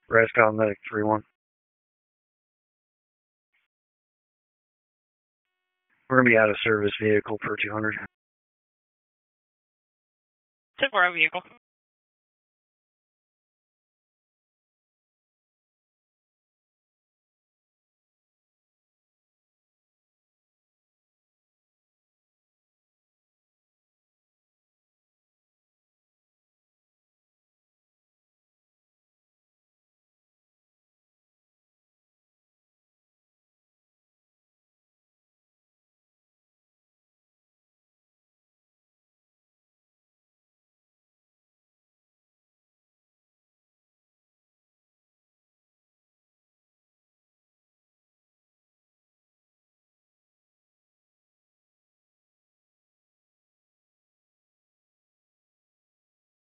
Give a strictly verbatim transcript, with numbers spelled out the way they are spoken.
Rascal Medic three one. We're going to be out of service vehicle per two hundred. ten four vehicle.